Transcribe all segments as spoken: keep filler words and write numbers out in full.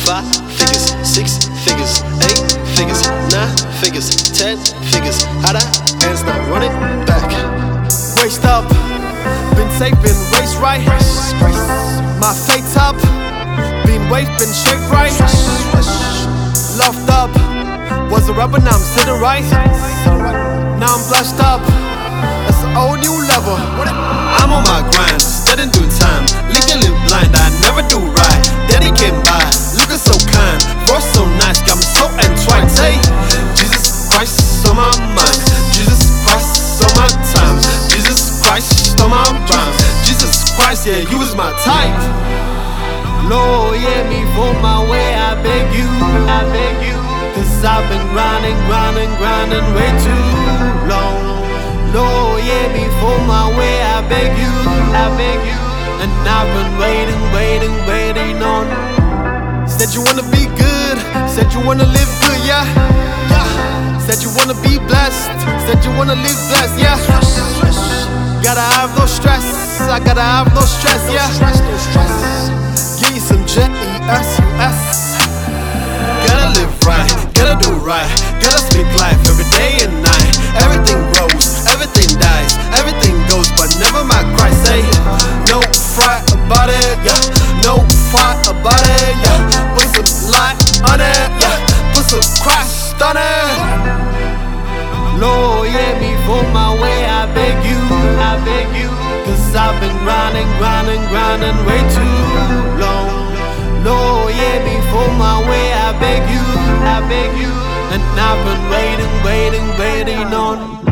Five figures, six figures, eight figures, nine figures, ten figures. How that ends not running back. Waist up, been safe, been waist right. My fake top, been waist, been shaped right. Loved up, was a rubber, now I'm sitting right. Now I'm blushed up, it's a whole new level. I'm on my grind, steady doing time. Legally blind, I never do right. Daddy came by, looking so kind, voice so nice, got me so entwined. Say, Jesus Christ on my mind, Jesus Christ on my times, Jesus Christ on my rhymes, Jesus Christ, yeah, you was my type. Lord, yeah, me for my way, I beg you, I beg you. Cause I've been grinding, grinding, grinding way too long. Lord, yeah, me for my way, I beg you, I beg you. And I've been waiting, waiting, waiting on. Said you wanna be good, said you wanna live good, yeah, yeah. Said you wanna be blessed, said you wanna live blessed, yeah. Gotta have no stress, I gotta have no stress, yeah. Give you some J E S U S. Gotta live right, gotta do right, gotta speak life every day and night. Everything grows, everything dies, everything goes, but never my Christ. Say, no fight about it, yeah, no fight about it, yeah. Put some light on it, yeah, put some Christ on it. Lord, yeah, me for my way, I beg you, I beg you. Cause I've been grinding, grinding, grinding way too long. Lord, yeah, me for my way, I beg you, I beg you. And I've been waiting, waiting, waiting on.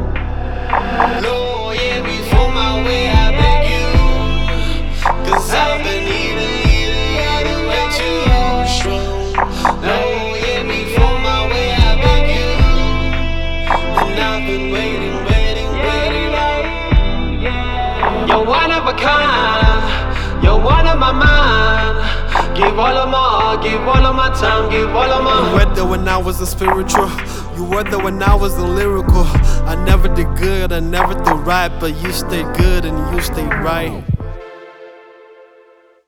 Lord, yeah, me for my way, I beg you. Cause I've been eating, eating, eating way too strong. Lord, yeah, me for my way, I beg you. And I've been waiting, waiting, waiting on. You're one of a kind, you're one of my mind. Give all of my heart, give all of my time, give all of my. You were there when I was a spiritual, you were there when I was a lyrical. I never did good, I never did right, but you stayed good and you stayed right.